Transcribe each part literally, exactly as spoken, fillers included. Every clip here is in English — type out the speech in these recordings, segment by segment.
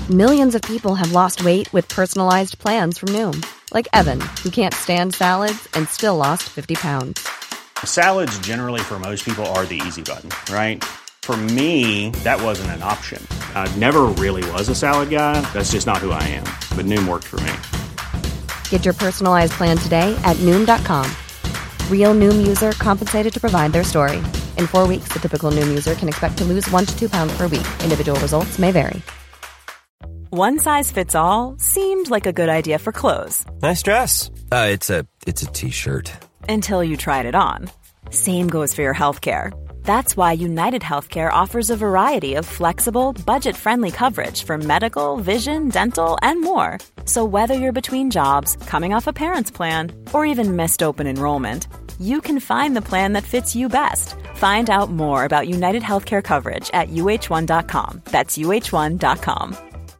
Millions of people have lost weight with personalized plans from Noom. Like Evan, who can't stand salads and still lost fifty pounds. Salads generally for most people are the easy button, right? For me, that wasn't an option. I never really was a salad guy. That's just not who I am. But Noom worked for me. Get your personalized plan today at Noom dot com. Real Noom user compensated to provide their story. In four weeks, the typical Noom user can expect to lose one to two pounds per week. Individual results may vary. One size fits all seemed like a good idea for clothes. Nice dress. Uh, it's a it's a t-shirt. Until you tried it on. Same goes for your healthcare. That's why United Healthcare offers a variety of flexible, budget-friendly coverage for medical, vision, dental, and more. So whether you're between jobs, coming off a parent's plan, or even missed open enrollment, you can find the plan that fits you best. Find out more about United Healthcare coverage at U H one dot com. That's U H one dot com.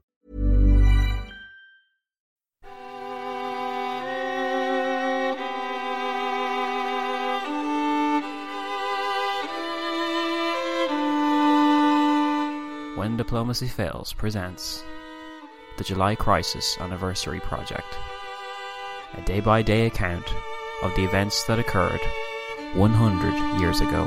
When Diplomacy Fails presents the July Crisis Anniversary Project, a day-by-day account of the events that occurred one hundred years ago.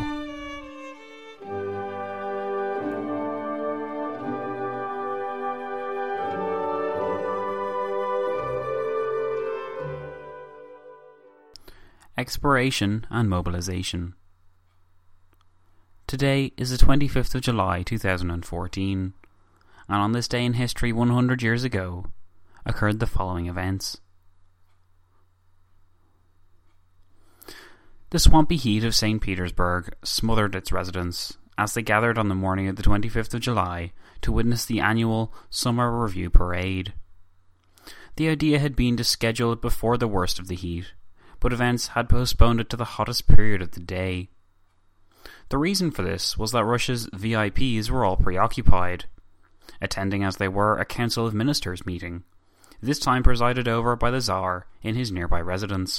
Exploration and Mobilization. Today is the twenty-fifth of July two thousand fourteen, and on this day in history one hundred years ago occurred the following events. The swampy heat of Saint Petersburg smothered its residents as they gathered on the morning of the twenty-fifth of July to witness the annual Summer Review Parade. The idea had been to schedule it before the worst of the heat, but events had postponed it to the hottest period of the day. The reason for this was that Russia's V I Ps were all preoccupied, attending as they were a Council of Ministers meeting, this time presided over by the Tsar in his nearby residence.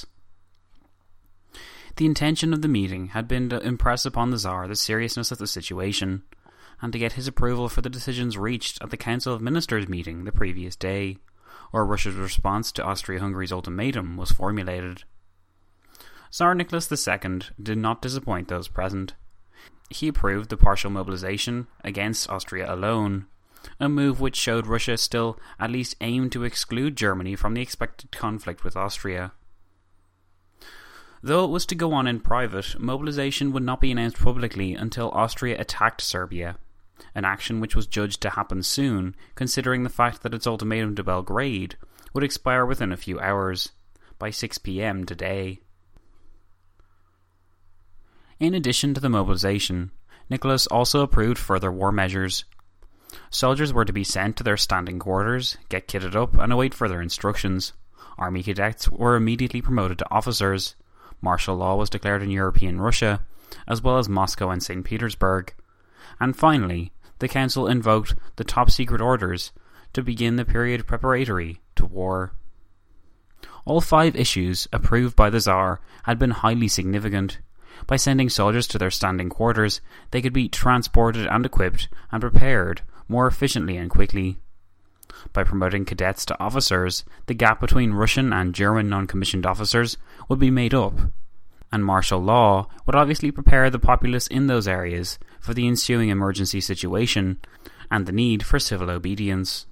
The intention of the meeting had been to impress upon the Tsar the seriousness of the situation, and to get his approval for the decisions reached at the Council of Ministers meeting the previous day, where Russia's response to Austria-Hungary's ultimatum was formulated. Tsar Nicholas the Second did not disappoint those present. He approved the partial mobilization against Austria alone, a move which showed Russia still at least aimed to exclude Germany from the expected conflict with Austria. Though it was to go on in private, mobilization would not be announced publicly until Austria attacked Serbia, an action which was judged to happen soon, considering the fact that its ultimatum to Belgrade would expire within a few hours, by six p.m. today. In addition to the mobilization, Nicholas also approved further war measures. Soldiers were to be sent to their standing quarters, get kitted up, and await further instructions. Army cadets were immediately promoted to officers. Martial law was declared in European Russia, as well as Moscow and Saint Petersburg. And finally, the Council invoked the top-secret orders to begin the period preparatory to war. All five issues approved by the Tsar had been highly significant. By sending soldiers to their standing quarters, they could be transported and equipped and prepared more efficiently and quickly. By promoting cadets to officers, the gap between Russian and German non-commissioned officers would be made up, and martial law would obviously prepare the populace in those areas for the ensuing emergency situation and the need for civil obedience.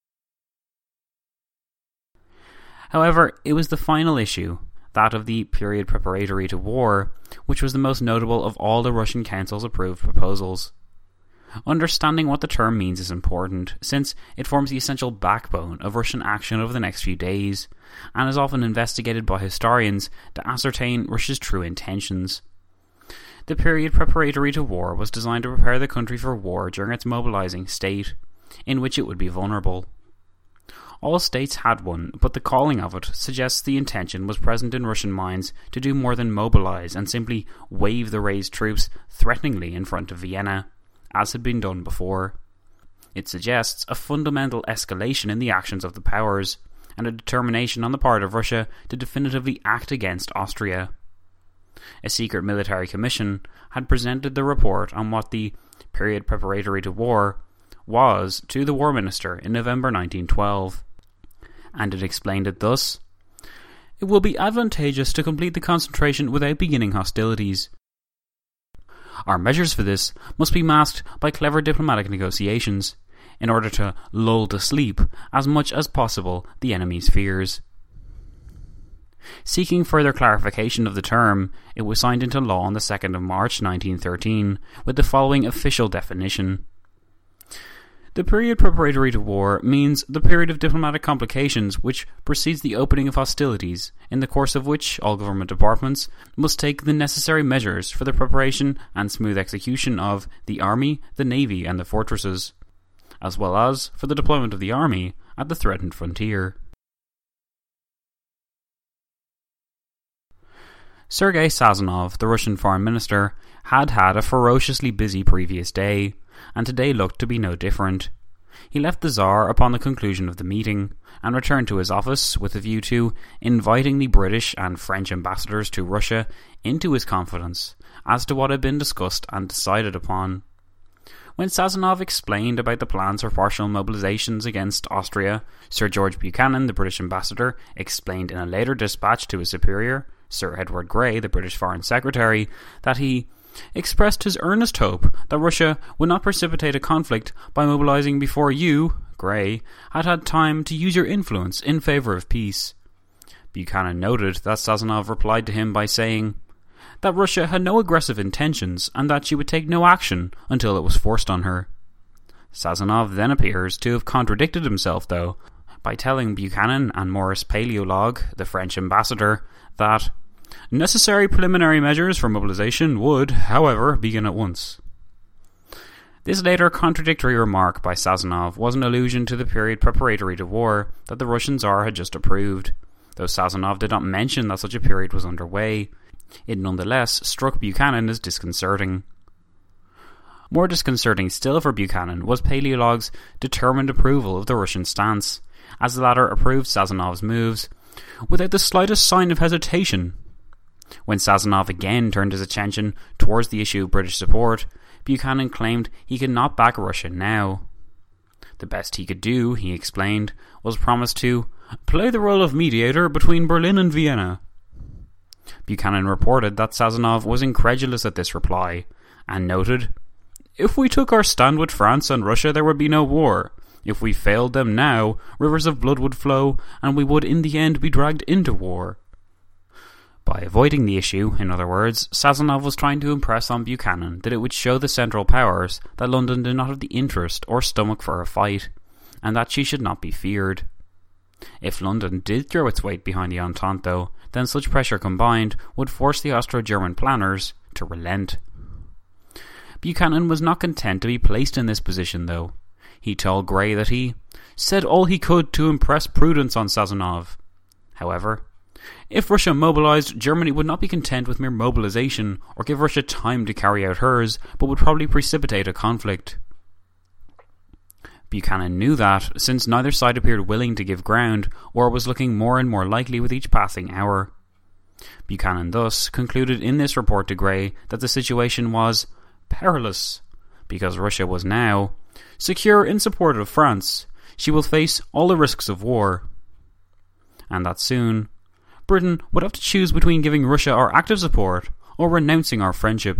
However, it was the final issue, that of the period preparatory to war, which was the most notable of all the Russian Council's approved proposals. Understanding what the term means is important, since it forms the essential backbone of Russian action over the next few days, and is often investigated by historians to ascertain Russia's true intentions. The period preparatory to war was designed to prepare the country for war during its mobilizing state, in which it would be vulnerable. All states had one, but the calling of it suggests the intention was present in Russian minds to do more than mobilize and simply wave the raised troops threateningly in front of Vienna, as had been done before. It suggests a fundamental escalation in the actions of the powers, and a determination on the part of Russia to definitively act against Austria. A secret military commission had presented the report on what the period preparatory to war was to the War Minister in November nineteen twelve, and it explained it thus: "It will be advantageous to complete the concentration without beginning hostilities. Our measures for this must be masked by clever diplomatic negotiations, in order to lull to sleep as much as possible the enemy's fears." Seeking further clarification of the term, it was signed into law on the second of March nineteen thirteen, with the following official definition. The period preparatory to war means the period of diplomatic complications which precedes the opening of hostilities, in the course of which all government departments must take the necessary measures for the preparation and smooth execution of the army, the navy, and the fortresses, as well as for the deployment of the army at the threatened frontier. Sergei Sazonov, the Russian foreign minister, had had a ferociously busy previous day, and today looked to be no different. He left the Tsar upon the conclusion of the meeting, and returned to his office with a view to inviting the British and French ambassadors to Russia into his confidence as to what had been discussed and decided upon. When Sazonov explained about the plans for partial mobilizations against Austria, Sir George Buchanan, the British ambassador, explained in a later dispatch to his superior, Sir Edward Grey, the British Foreign Secretary, that he expressed his earnest hope that Russia would not precipitate a conflict by mobilizing before you, Grey, had had time to use your influence in favour of peace. Buchanan noted that Sazonov replied to him by saying that Russia had no aggressive intentions and that she would take no action until it was forced on her. Sazonov then appears to have contradicted himself, though, by telling Buchanan and Maurice Paleologue, the French ambassador, that necessary preliminary measures for mobilization would, however, begin at once. This later contradictory remark by Sazonov was an allusion to the period preparatory to war that the Russian Tsar had just approved. Though Sazonov did not mention that such a period was underway, it nonetheless struck Buchanan as disconcerting. More disconcerting still for Buchanan was Paleologue's determined approval of the Russian stance, as the latter approved Sazonov's moves without the slightest sign of hesitation. When Sazonov again turned his attention towards the issue of British support, Buchanan claimed he could not back Russia now. The best he could do, he explained, was promise to play the role of mediator between Berlin and Vienna. Buchanan reported that Sazonov was incredulous at this reply, and noted, "If we took our stand with France and Russia, there would be no war. If we failed them now, rivers of blood would flow, and we would in the end be dragged into war." By avoiding the issue, in other words, Sazonov was trying to impress on Buchanan that it would show the Central Powers that London did not have the interest or stomach for a fight, and that she should not be feared. If London did throw its weight behind the Entente, though, then such pressure combined would force the Austro-German planners to relent. Buchanan was not content to be placed in this position, though. He told Grey that he said all he could to impress prudence on Sazonov. However, if Russia mobilized, Germany would not be content with mere mobilization or give Russia time to carry out hers, but would probably precipitate a conflict. Buchanan knew that, since neither side appeared willing to give ground, war was looking more and more likely with each passing hour. Buchanan thus concluded in this report to Grey that the situation was perilous, because Russia was now secure in support of France. She will face all the risks of war, and that soon Britain would have to choose between giving Russia our active support or renouncing our friendship.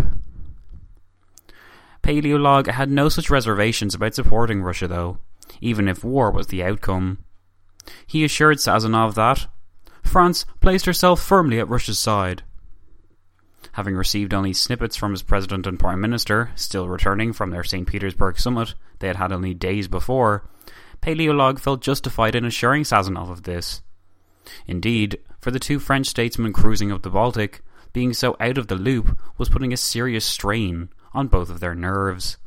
Paleologue had no such reservations about supporting Russia, though, even if war was the outcome. He assured Sazonov that France placed herself firmly at Russia's side. Having received only snippets from his President and Prime Minister, still returning from their Saint Petersburg summit they had had only days before, Paleologue felt justified in assuring Sazonov of this. Indeed, for the two French statesmen cruising up the Baltic, being so out of the loop was putting a serious strain on both of their nerves.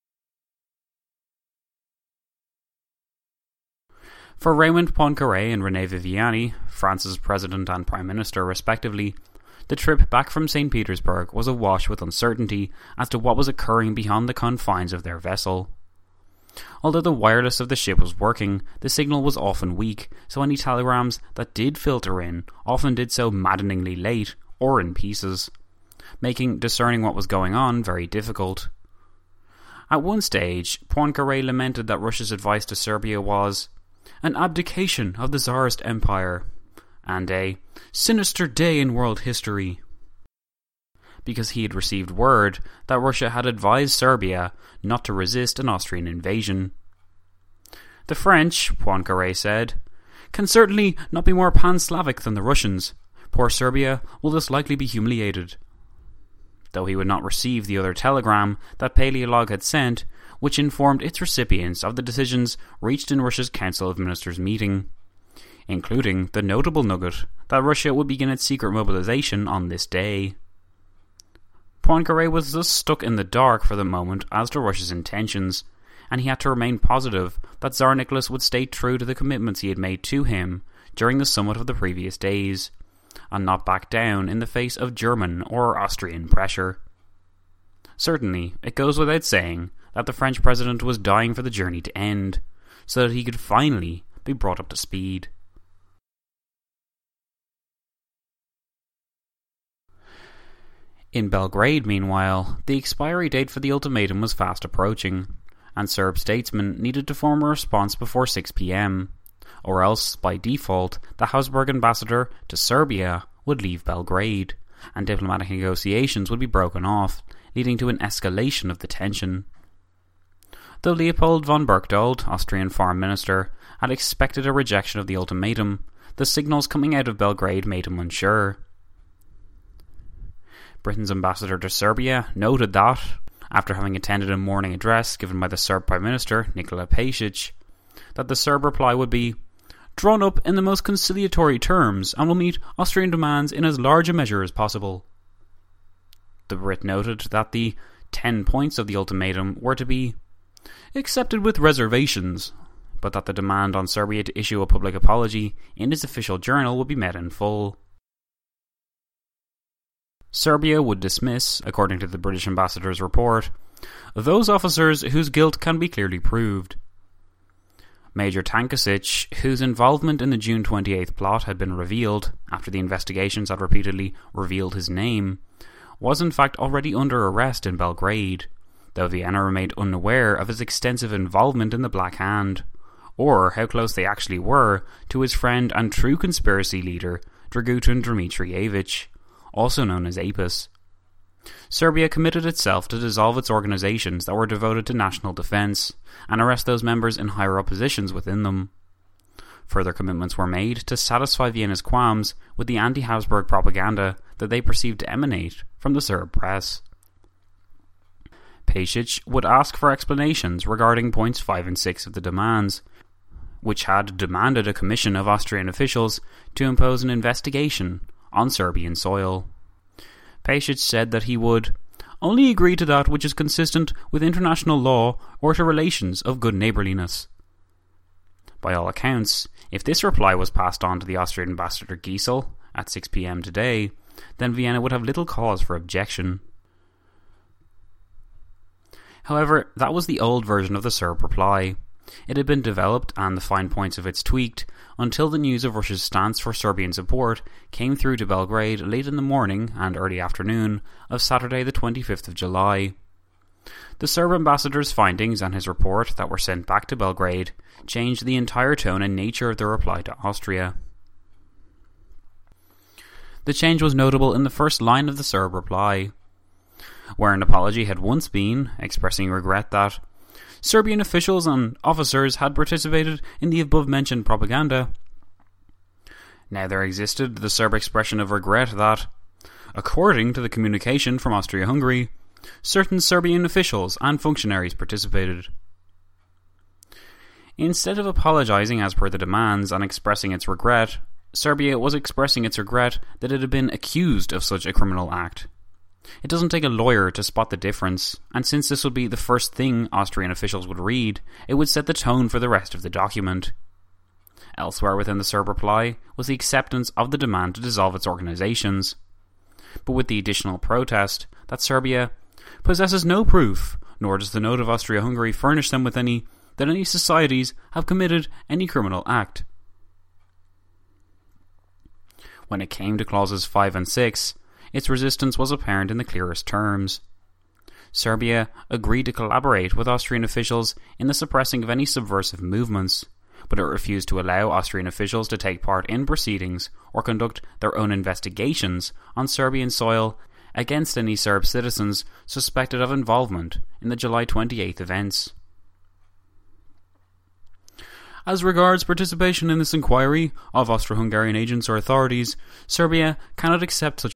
For Raymond Poincaré and René Viviani, France's President and Prime Minister respectively, the trip back from Saint Petersburg was awash with uncertainty as to what was occurring beyond the confines of their vessel. Although the wireless of the ship was working, the signal was often weak, so any telegrams that did filter in often did so maddeningly late or in pieces, making discerning what was going on very difficult. At one stage, Poincaré lamented that Russia's advice to Serbia was an abdication of the Tsarist Empire and a sinister day in world history, because he had received word that Russia had advised Serbia not to resist an Austrian invasion. The French, Poincaré said, can certainly not be more pan-Slavic than the Russians. Poor Serbia will thus likely be humiliated. Though he would not receive the other telegram that Paleolog had sent, which informed its recipients of the decisions reached in Russia's Council of Ministers meeting, including the notable nugget that Russia would begin its secret mobilization on this day. Poincaré was thus stuck in the dark for the moment as to Russia's intentions, and he had to remain positive that Tsar Nicholas would stay true to the commitments he had made to him during the summit of the previous days, and not back down in the face of German or Austrian pressure. Certainly, it goes without saying that the French president was dying for the journey to end, so that he could finally be brought up to speed. In Belgrade, meanwhile, the expiry date for the ultimatum was fast approaching, and Serb statesmen needed to form a response before six p.m, or else, by default, the Habsburg ambassador to Serbia would leave Belgrade, and diplomatic negotiations would be broken off, leading to an escalation of the tension. Though Leopold von Berchtold, Austrian foreign minister, had expected a rejection of the ultimatum, the signals coming out of Belgrade made him unsure. Britain's ambassador to Serbia noted that, after having attended a morning address given by the Serb Prime Minister, Nikola Pasic, that the Serb reply would be drawn up in the most conciliatory terms and will meet Austrian demands in as large a measure as possible. The Brit noted that the ten points of the ultimatum were to be accepted with reservations, but that the demand on Serbia to issue a public apology in its official journal would be met in full. Serbia would dismiss, according to the British ambassador's report, those officers whose guilt can be clearly proved. Major Tankasic, whose involvement in the June twenty-eighth plot had been revealed after the investigations had repeatedly revealed his name, was in fact already under arrest in Belgrade, though Vienna remained unaware of his extensive involvement in the Black Hand, or how close they actually were to his friend and true conspiracy leader, Dragutin Dmitrievich, also known as Apis. Serbia committed itself to dissolve its organisations that were devoted to national defence, and arrest those members in higher oppositions within them. Further commitments were made to satisfy Vienna's qualms with the anti-Habsburg propaganda that they perceived to emanate from the Serb press. Pasic would ask for explanations regarding points five and six of the demands, which had demanded a commission of Austrian officials to impose an investigation on Serbian soil. Pasic said that he would only agree to that which is consistent with international law or to relations of good neighbourliness. By all accounts, if this reply was passed on to the Austrian ambassador Giesel at six p.m. today, then Vienna would have little cause for objection. However, that was the old version of the Serb reply. It had been developed and the fine points of it tweaked until the news of Russia's stance for Serbian support came through to Belgrade late in the morning and early afternoon of Saturday the twenty-fifth of July. The Serb ambassador's findings and his report that were sent back to Belgrade changed the entire tone and nature of the reply to Austria. The change was notable in the first line of the Serb reply, where an apology had once been, expressing regret that Serbian officials and officers had participated in the above-mentioned propaganda. Now there existed the Serb expression of regret that, according to the communication from Austria-Hungary, certain Serbian officials and functionaries participated. Instead of apologising as per the demands and expressing its regret, Serbia was expressing its regret that it had been accused of such a criminal act. It doesn't take a lawyer to spot the difference, and since this would be the first thing Austrian officials would read, it would set the tone for the rest of the document. Elsewhere within the Serb reply was the acceptance of the demand to dissolve its organisations, but with the additional protest that Serbia possesses no proof, nor does the note of Austria-Hungary furnish them with any, that any societies have committed any criminal act. When it came to clauses five and six, its resistance was apparent in the clearest terms. Serbia agreed to collaborate with Austrian officials in the suppressing of any subversive movements, but it refused to allow Austrian officials to take part in proceedings or conduct their own investigations on Serbian soil against any Serb citizens suspected of involvement in the July twenty-eighth events. As regards participation in this inquiry of Austro-Hungarian agents or authorities, Serbia cannot accept such.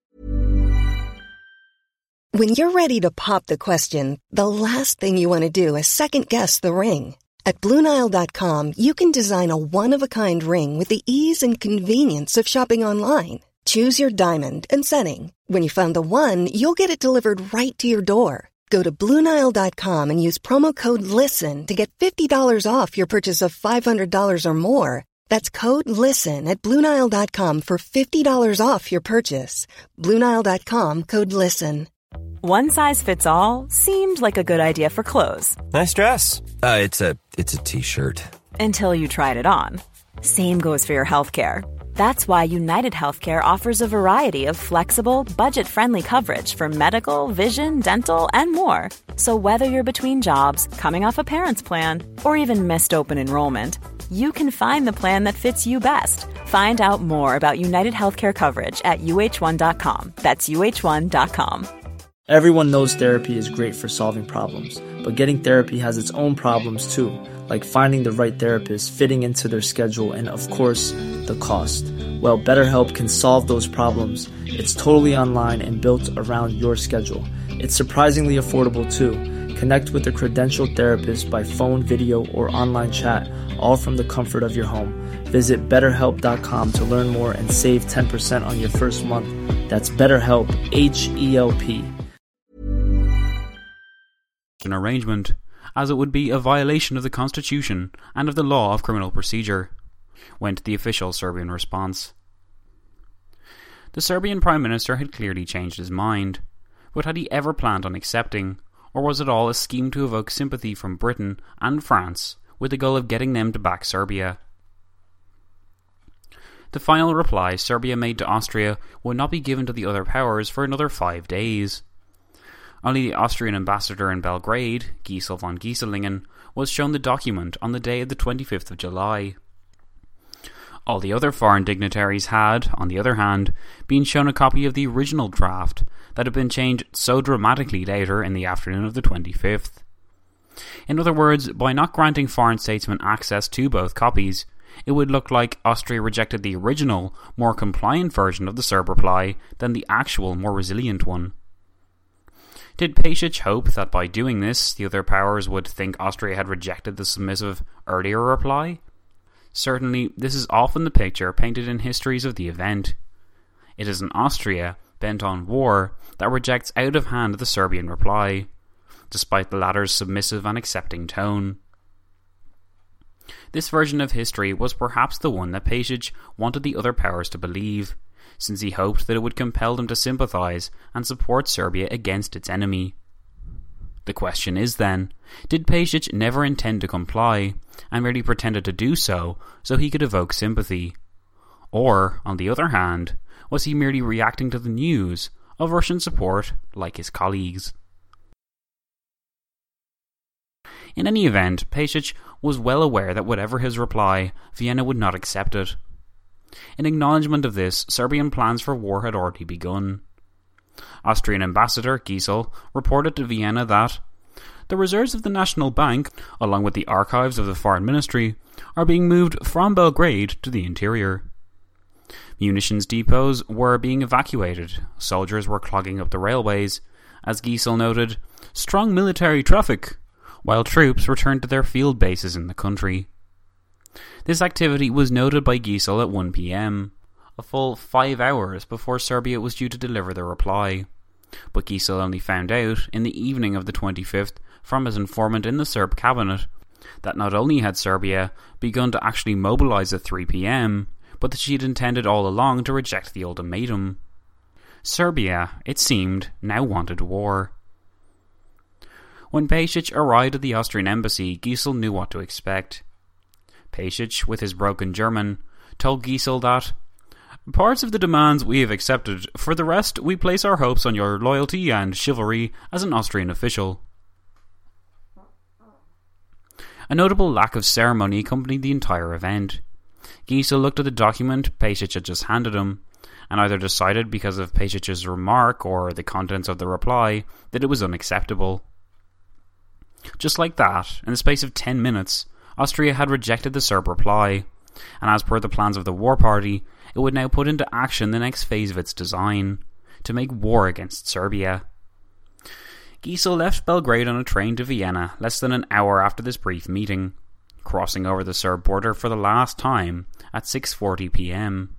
When you're ready to pop the question, the last thing you want to do is second-guess the ring. At Blue Nile dot com, you can design a one-of-a-kind ring with the ease and convenience of shopping online. Choose your diamond and setting. When you find the one, you'll get it delivered right to your door. Go to Blue Nile dot com and use promo code LISTEN to get fifty dollars off your purchase of five hundred dollars or more. That's code LISTEN at Blue Nile dot com for fifty dollars off your purchase. Blue Nile dot com, code LISTEN. One size fits all seemed like a good idea for clothes. Nice dress. Uh, it's a it's a t-shirt. Until you tried it on. Same goes for your healthcare. That's why United Healthcare offers a variety of flexible, budget-friendly coverage for medical, vision, dental, and more. So whether you're between jobs, coming off a parent's plan, or even missed open enrollment, you can find the plan that fits you best. Find out more about United Healthcare coverage at U H one dot com. That's U H one dot com. Everyone knows therapy is great for solving problems, but getting therapy has its own problems too, like finding the right therapist, fitting into their schedule, and of course, the cost. Well, BetterHelp can solve those problems. It's totally online and built around your schedule. It's surprisingly affordable too. Connect with a credentialed therapist by phone, video, or online chat, all from the comfort of your home. Visit better help dot com to learn more and save ten percent on your first month. That's BetterHelp, H E L P. An arrangement, as it would be a violation of the Constitution and of the law of criminal procedure, went the official Serbian response. The Serbian Prime Minister had clearly changed his mind, but had he ever planned on accepting, or was it all a scheme to evoke sympathy from Britain and France with the goal of getting them to back Serbia? The final reply Serbia made to Austria would not be given to the other powers for another five days. Only the Austrian ambassador in Belgrade, Gisel von Gieselingen, was shown the document on the day of the twenty-fifth of July. All the other foreign dignitaries had, on the other hand, been shown a copy of the original draft that had been changed so dramatically later in the afternoon of the twenty-fifth. In other words, by not granting foreign statesmen access to both copies, it would look like Austria rejected the original, more compliant version of the Serb reply than the actual, more resilient one. Did Pejsic hope that by doing this, the other powers would think Austria had rejected the submissive earlier reply? Certainly, this is often the picture painted in histories of the event. It is an Austria, bent on war, that rejects out of hand the Serbian reply, despite the latter's submissive and accepting tone. This version of history was perhaps the one that Pejsic wanted the other powers to believe, since he hoped that it would compel them to sympathise and support Serbia against its enemy. The question is then, did Pejsic never intend to comply, and merely pretended to do so so he could evoke sympathy? Or, on the other hand, was he merely reacting to the news of Russian support like his colleagues? In any event, Pejsic was well aware that whatever his reply, Vienna would not accept it. In acknowledgement of this, Serbian plans for war had already begun. Austrian ambassador Gisel reported to Vienna that the reserves of the National Bank, along with the archives of the Foreign Ministry, are being moved from Belgrade to the interior. Munitions depots were being evacuated, soldiers were clogging up the railways, as Gisel noted, strong military traffic, while troops returned to their field bases in the country. This activity was noted by Gisel at one p.m, a full five hours before Serbia was due to deliver the reply. But Gisel only found out in the evening of the twenty-fifth from his informant in the Serb cabinet that not only had Serbia begun to actually mobilise at three p.m, but that she had intended all along to reject the ultimatum. Serbia, it seemed, now wanted war. When Pejsic arrived at the Austrian embassy, Gisel knew what to expect. Pejsic, with his broken German, told Gisel that Parts of the demands we have accepted. For the rest, we place our hopes on your loyalty and chivalry as an Austrian official. A notable lack of ceremony accompanied the entire event. Giesel looked at the document Pašic had just handed him, and either decided because of Pašic's remark or the contents of the reply that it was unacceptable. Just like that, in the space of ten minutes, Austria had rejected the Serb reply, and as per the plans of the War Party, it would now put into action the next phase of its design, to make war against Serbia. Giesel left Belgrade on a train to Vienna less than an hour after this brief meeting, crossing over the Serb border for the last time at six forty p.m.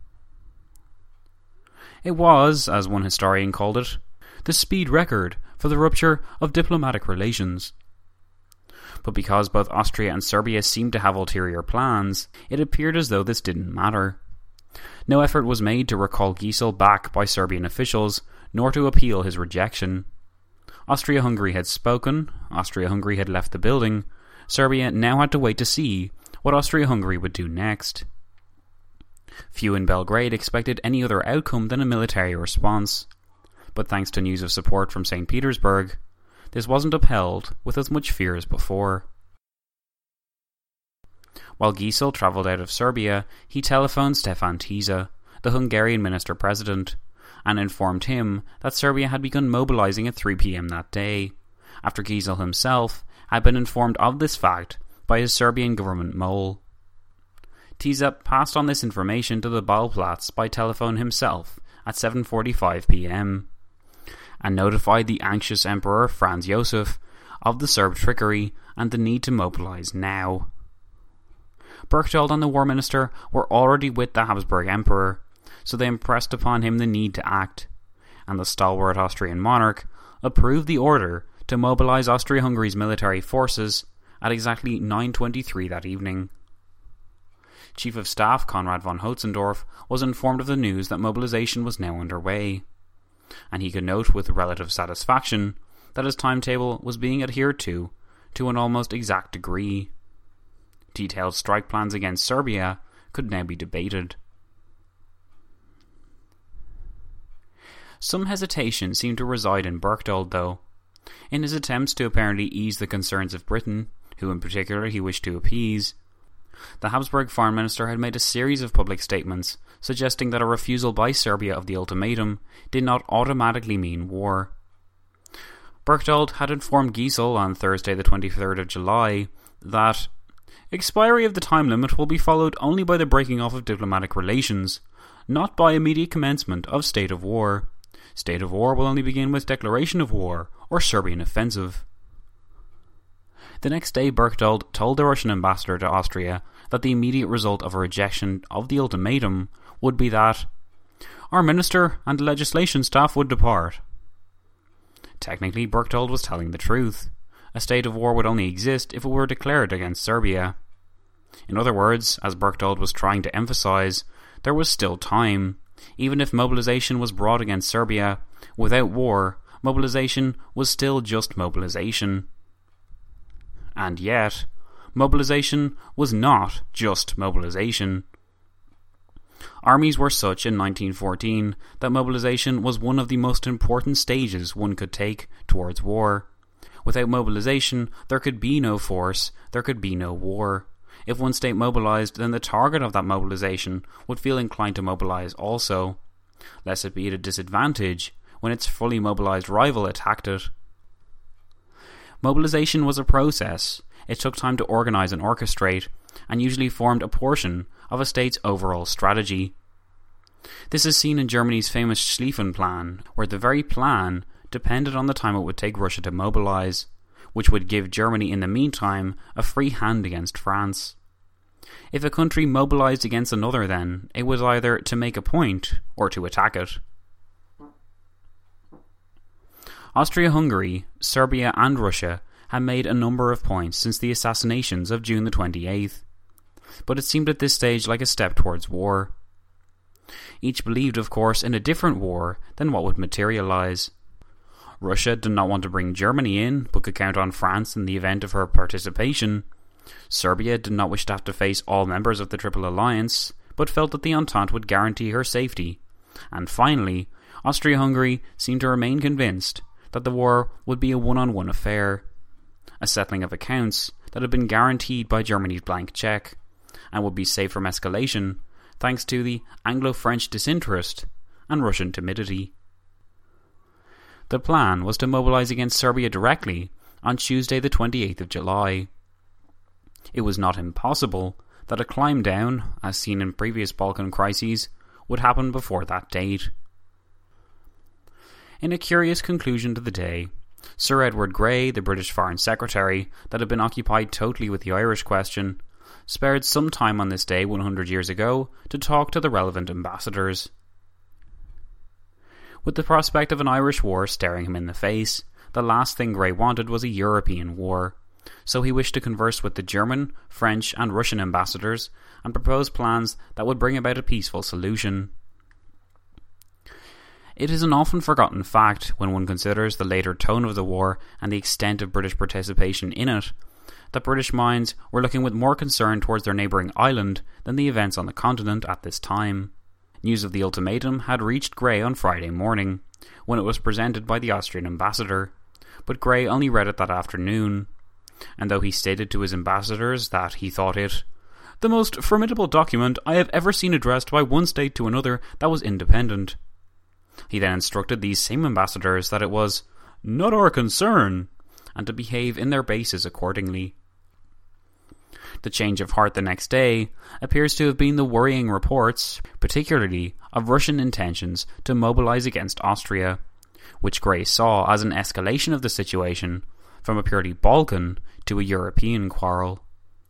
It was, as one historian called it, the speed record for the rupture of diplomatic relations. But because both Austria and Serbia seemed to have ulterior plans, it appeared as though this didn't matter. No effort was made to recall Giesel back by Serbian officials, nor to appeal his rejection. Austria-Hungary had spoken, Austria-Hungary had left the building, Serbia now had to wait to see what Austria-Hungary would do next. Few in Belgrade expected any other outcome than a military response, but thanks to news of support from Saint Petersburg, this wasn't upheld with as much fear as before. While Giesel travelled out of Serbia, he telephoned Stefan Tiso, the Hungarian minister-president, and informed him that Serbia had begun mobilising at three p.m. that day, after Giesel himself had been informed of this fact by his Serbian government mole. Tiso passed on this information to the Ballplatz by telephone himself at seven forty-five p.m. and notified the anxious Emperor Franz Josef of the Serb trickery and the need to mobilise now. Berchtold and the War Minister were already with the Habsburg Emperor, so they impressed upon him the need to act, and the stalwart Austrian monarch approved the order to mobilise Austria-Hungary's military forces at exactly nine twenty-three that evening. Chief of Staff Konrad von Hotzendorf was informed of the news that mobilisation was now underway, and he could note with relative satisfaction that his timetable was being adhered to to an almost exact degree. Detailed strike plans against Serbia could now be debated. Some hesitation seemed to reside in Berchtold, though. In his attempts to apparently ease the concerns of Britain, who in particular he wished to appease, the Habsburg Foreign Minister had made a series of public statements suggesting that a refusal by Serbia of the ultimatum did not automatically mean war. Berchtold had informed Giesel on Thursday the twenty-third of July that expiry of the time limit will be followed only by the breaking off of diplomatic relations, not by immediate commencement of state of war. State of war will only begin with declaration of war or Serbian offensive. The next day, Berchtold told the Russian ambassador to Austria that the immediate result of a rejection of the ultimatum would be that our minister and the legislation staff would depart. Technically, Berchtold was telling the truth. A state of war would only exist if it were declared against Serbia. In other words, as Berchtold was trying to emphasise, there was still time. Even if mobilisation was brought against Serbia, without war, mobilisation was still just mobilisation. And yet, mobilisation was not just mobilisation. Armies were such in nineteen fourteen that mobilisation was one of the most important stages one could take towards war. Without mobilisation, there could be no force, there could be no war. If one state mobilised, then the target of that mobilisation would feel inclined to mobilise also, lest it be at a disadvantage when its fully mobilised rival attacked it. Mobilisation was a process. It took time to organise and orchestrate, and usually formed a portion of a state's overall strategy. This is seen in Germany's famous Schlieffen Plan, where the very plan depended on the time it would take Russia to mobilise, which would give Germany in the meantime a free hand against France. If a country mobilised against another then, it was either to make a point or to attack it. Austria-Hungary, Serbia and Russia had made a number of points since the assassinations of June the twenty-eighth, but it seemed at this stage like a step towards war. Each believed, of course, in a different war than what would materialise. Russia did not want to bring Germany in, but could count on France in the event of her participation. Serbia did not wish to have to face all members of the Triple Alliance, but felt that the Entente would guarantee her safety. And finally, Austria-Hungary seemed to remain convinced that the war would be a one-on-one affair, a settling of accounts that had been guaranteed by Germany's blank cheque, and would be safe from escalation thanks to the Anglo-French disinterest and Russian timidity. The plan was to mobilise against Serbia directly on Tuesday the twenty-eighth of July. It was not impossible that a climb down, as seen in previous Balkan crises, would happen before that date. In a curious conclusion to the day, Sir Edward Grey, the British Foreign Secretary that had been occupied totally with the Irish question, spared some time on this day one hundred years ago to talk to the relevant ambassadors. With the prospect of an Irish war staring him in the face, the last thing Grey wanted was a European war, so he wished to converse with the German, French and Russian ambassadors and propose plans that would bring about a peaceful solution. It is an often forgotten fact, when one considers the later tone of the war and the extent of British participation in it, that British minds were looking with more concern towards their neighbouring island than the events on the continent at this time. News of the ultimatum had reached Grey on Friday morning, when it was presented by the Austrian ambassador, but Grey only read it that afternoon, and though he stated to his ambassadors that he thought it the most formidable document I have ever seen addressed by one state to another that was independent, he then instructed these same ambassadors that it was not our concern, and to behave in their bases accordingly. The change of heart the next day appears to have been the worrying reports, particularly of Russian intentions to mobilise against Austria, which Grey saw as an escalation of the situation from a purely Balkan to a European quarrel.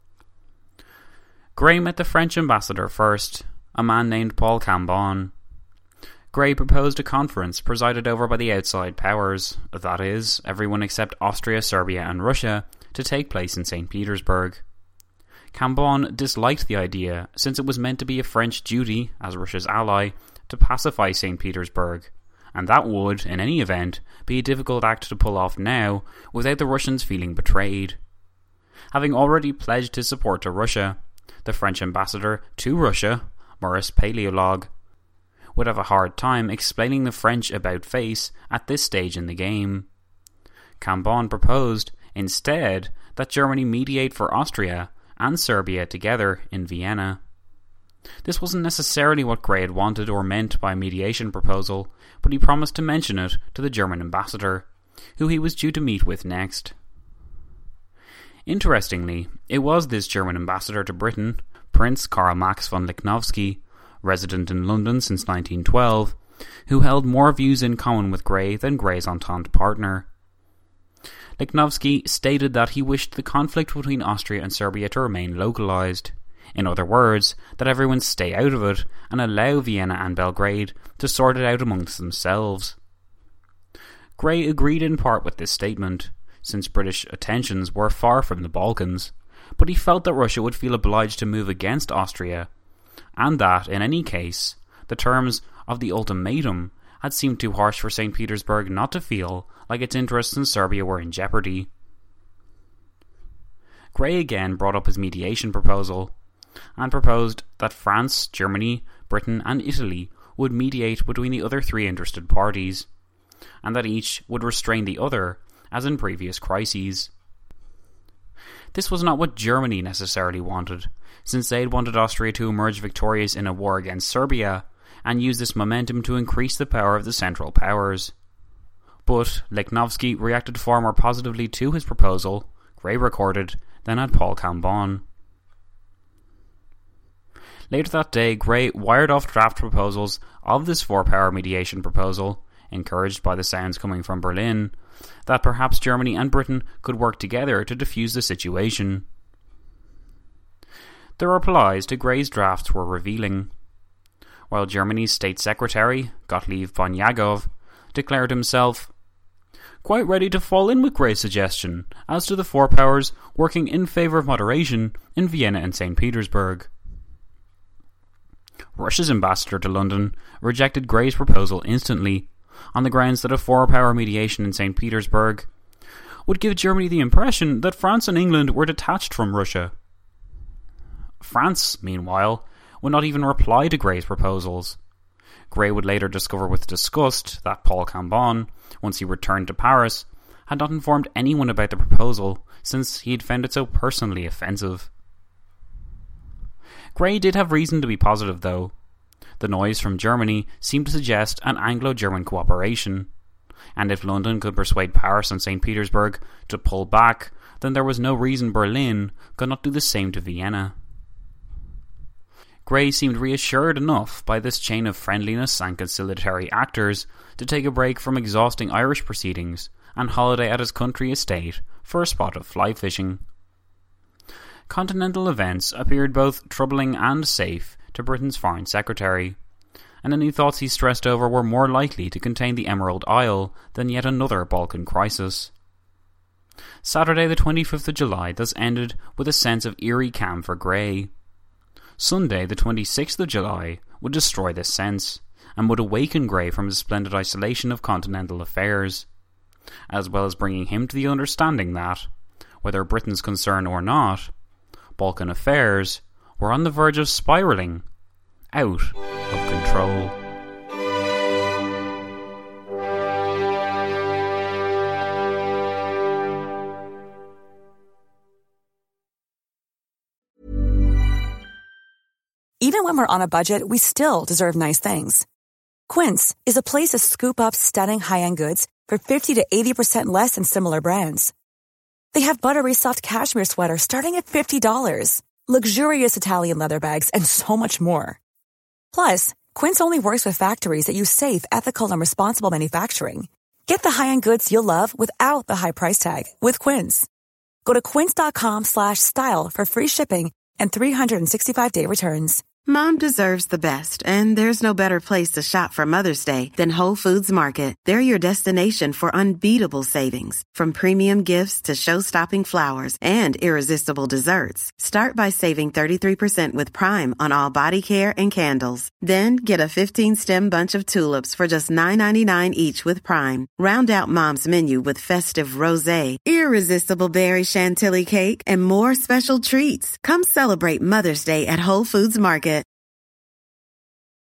Grey met the French ambassador first, a man named Paul Cambon. Grey proposed a conference presided over by the outside powers, that is, everyone except Austria, Serbia and Russia, to take place in Saint Petersburg. Cambon disliked the idea, since it was meant to be a French duty, as Russia's ally, to pacify Saint Petersburg, and that would, in any event, be a difficult act to pull off now, without the Russians feeling betrayed. Having already pledged his support to Russia, the French ambassador to Russia, Maurice Paleolog, would have a hard time explaining the French about-face at this stage in the game. Cambon proposed, instead, that Germany mediate for Austria and Serbia together in Vienna. This wasn't necessarily what Grey had wanted or meant by a mediation proposal, but he promised to mention it to the German ambassador, who he was due to meet with next. Interestingly, it was this German ambassador to Britain, Prince Karl Max von Lichnowsky, resident in London since nineteen twelve, who held more views in common with Grey than Grey's Entente partner. Lichnowsky stated that he wished the conflict between Austria and Serbia to remain localised. In other words, that everyone stay out of it and allow Vienna and Belgrade to sort it out amongst themselves. Grey agreed in part with this statement, since British attentions were far from the Balkans, but he felt that Russia would feel obliged to move against Austria, and that, in any case, the terms of the ultimatum had seemed too harsh for Saint Petersburg not to feel like its interests in Serbia were in jeopardy. Grey again brought up his mediation proposal, and proposed that France, Germany, Britain and Italy would mediate between the other three interested parties, and that each would restrain the other, as in previous crises. This was not what Germany necessarily wanted, since they had wanted Austria to emerge victorious in a war against Serbia, and use this momentum to increase the power of the Central Powers. But Lichnowsky reacted far more positively to his proposal, Grey recorded, than had Paul Cambon. Later that day, Grey wired off draft proposals of this four-power mediation proposal, encouraged by the sounds coming from Berlin, that perhaps Germany and Britain could work together to defuse the situation. The replies to Grey's drafts were revealing. While Germany's State Secretary, Gottlieb von Jagov, declared himself quite ready to fall in with Grey's suggestion as to the four powers working in favour of moderation in Vienna and Saint Petersburg. Russia's ambassador to London rejected Grey's proposal instantly, on the grounds that a four-power mediation in Saint Petersburg would give Germany the impression that France and England were detached from Russia. France, meanwhile, would not even reply to Gray's proposals. Gray would later discover with disgust that Paul Cambon, once he returned to Paris, had not informed anyone about the proposal since he had found it so personally offensive. Gray did have reason to be positive, though. The noise from Germany seemed to suggest an Anglo-German cooperation, and if London could persuade Paris and Saint Petersburg to pull back, then there was no reason Berlin could not do the same to Vienna. Gray seemed reassured enough by this chain of friendliness and conciliatory actors to take a break from exhausting Irish proceedings and holiday at his country estate for a spot of fly fishing. Continental events appeared both troubling and safe to Britain's Foreign Secretary, and any thoughts he stressed over were more likely to contain the Emerald Isle than yet another Balkan crisis. Saturday the twenty-fifth of July thus ended with a sense of eerie calm for Gray. Sunday the twenty-sixth of July would destroy this sense, and would awaken Gray from his splendid isolation of continental affairs, as well as bringing him to the understanding that, whether Britain's concern or not, Balkan affairs were on the verge of spiralling out of control. Even when we're on a budget, we still deserve nice things. Quince is a place to scoop up stunning high-end goods for fifty to eighty percent less than similar brands. They have buttery soft cashmere sweaters starting at fifty dollars, luxurious Italian leather bags, and so much more. Plus, Quince only works with factories that use safe, ethical, and responsible manufacturing. Get the high-end goods you'll love without the high price tag with Quince. Go to quince.com slash style for free shipping and three sixty-five day returns. Mom deserves the best, and there's no better place to shop for Mother's Day than Whole Foods Market. They're your destination for unbeatable savings, from premium gifts to show-stopping flowers and irresistible desserts. Start by saving thirty-three percent with Prime on all body care and candles. Then get a fifteen-stem bunch of tulips for just nine ninety-nine each with Prime. Round out Mom's menu with festive rosé, irresistible berry chantilly cake, and more special treats. Come celebrate Mother's Day at Whole Foods Market.